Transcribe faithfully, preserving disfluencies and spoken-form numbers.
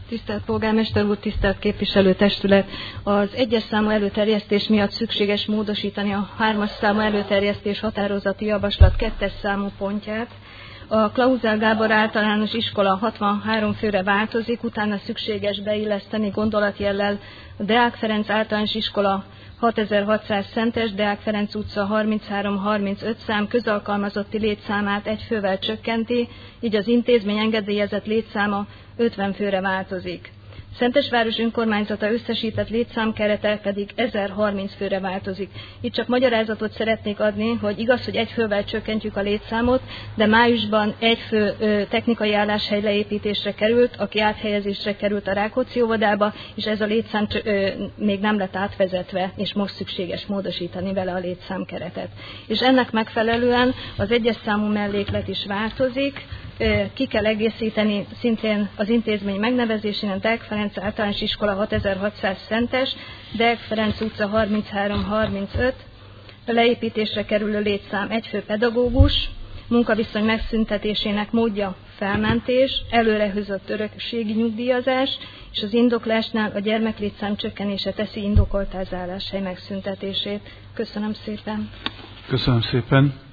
Tisztelt Polgármester úr, tisztelt képviselőtestület! Az egyes számú előterjesztés miatt szükséges módosítani a hármas számú előterjesztés határozati javaslat kettes számú pontját. A Klauzál Gábor általános iskola hatvanhárom főre változik, utána szükséges beilleszteni gondolatjellel a Deák Ferenc általános iskola hatezer-hatszáz Szentes, Deák Ferenc utca harminchárom harmincöt szám közalkalmazotti létszámát egy fővel csökkenti, így az intézmény engedélyezett létszáma ötven főre változik. Szentesváros önkormányzata összesített létszámkerete pedig ezerharminc főre változik. Itt csak magyarázatot szeretnék adni, hogy igaz, hogy egy fővel csökkentjük a létszámot, de májusban egy fő ö, technikai álláshely leépítésre került, aki áthelyezésre került a Rákóczi óvodába, és ez a létszám ö, még nem lett átvezetve, és most szükséges módosítani vele a létszámkeretet. És ennek megfelelően az egyes számú melléklet is változik, ki kell egészíteni szintén az intézmény megnevezésén a Deák Ferenc általános iskola hatezer-hatszáz Szentes, Deák Ferenc utca harminchárom harmincöt, a leépítésre kerülő létszám egy fő pedagógus, munkaviszony megszüntetésének módja felmentés, előrehúzott örökségi nyugdíjazás, és az indoklásnál a gyermeklétszám csökkenése teszi indokoltá az álláshely megszüntetését. Köszönöm szépen! Köszönöm szépen!